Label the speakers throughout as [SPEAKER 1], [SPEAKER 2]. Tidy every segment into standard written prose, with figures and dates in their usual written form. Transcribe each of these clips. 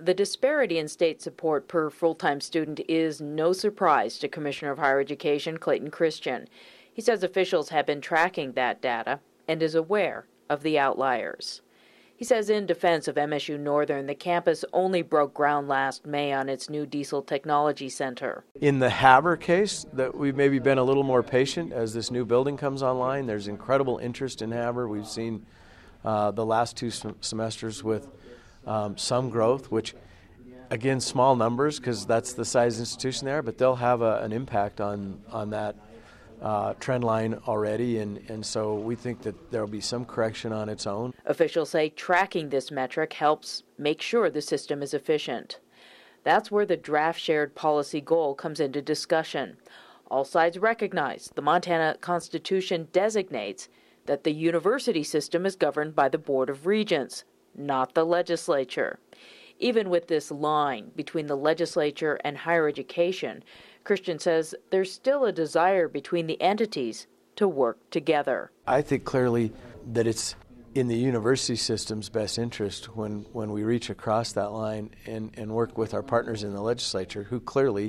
[SPEAKER 1] The disparity in state support per full-time student is no surprise to Commissioner of Higher Education Clayton Christian. He says officials have been tracking that data and is aware of the outliers. He says in defense of MSU Northern, the campus only broke ground last May on its new Diesel Technology Center.
[SPEAKER 2] In the Havre case, that we've maybe been a little more patient as this new building comes online. There's incredible interest in Havre. We've seen the last two semesters with some growth, which, again, small numbers because that's the size institution there, but they'll have an impact on that trend line already, and so we think that there will be some correction on its own.
[SPEAKER 1] Officials say tracking this metric helps make sure the system is efficient. That's where the draft shared policy goal comes into discussion. All sides recognize the Montana Constitution designates that the university system is governed by the Board of Regents, not the legislature. Even with this line between the legislature and higher education, Christian says there's still a desire between the entities to work together.
[SPEAKER 2] I think clearly that it's in the university system's best interest when we reach across that line and work with our partners in the legislature who clearly,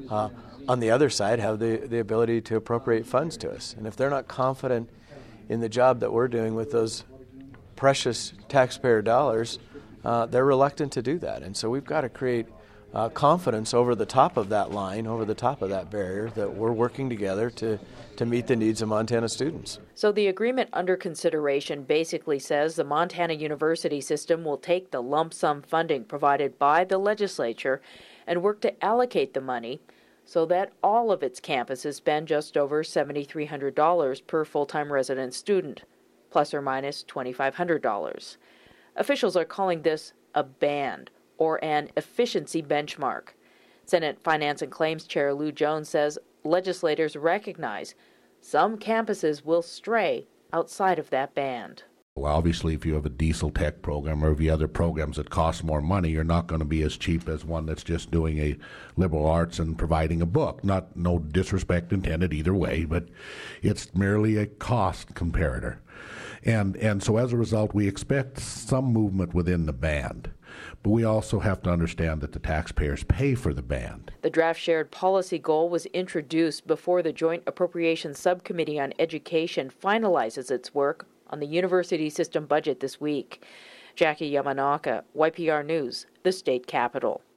[SPEAKER 2] on the other side, have the ability to appropriate funds to us. And if they're not confident in the job that we're doing with those precious taxpayer dollars, they're reluctant to do that. And so we've got to create confidence over the top of that line, over the top of that barrier, that we're working together to meet the needs of Montana students.
[SPEAKER 1] So the agreement under consideration basically says the Montana university system will take the lump sum funding provided by the legislature and work to allocate the money so that all of its campuses spend just over $7,300 per full-time resident student, plus or minus $2,500. Officials are calling this a band, or an efficiency benchmark. Senate Finance and Claims Chair Lou Jones says legislators recognize some campuses will stray outside of that band.
[SPEAKER 3] Well, obviously, if you have a diesel tech program or if you have other programs that cost more money, you're not going to be as cheap as one that's just doing a liberal arts and providing a book. No disrespect intended either way, but it's merely a cost comparator. And so as a result, we expect some movement within the band. But we also have to understand that the taxpayers pay for the band.
[SPEAKER 1] The draft shared policy goal was introduced before the Joint Appropriations Subcommittee on Education finalizes its work on the university system budget this week. Jackie Yamanaka, YPR News, the state capital.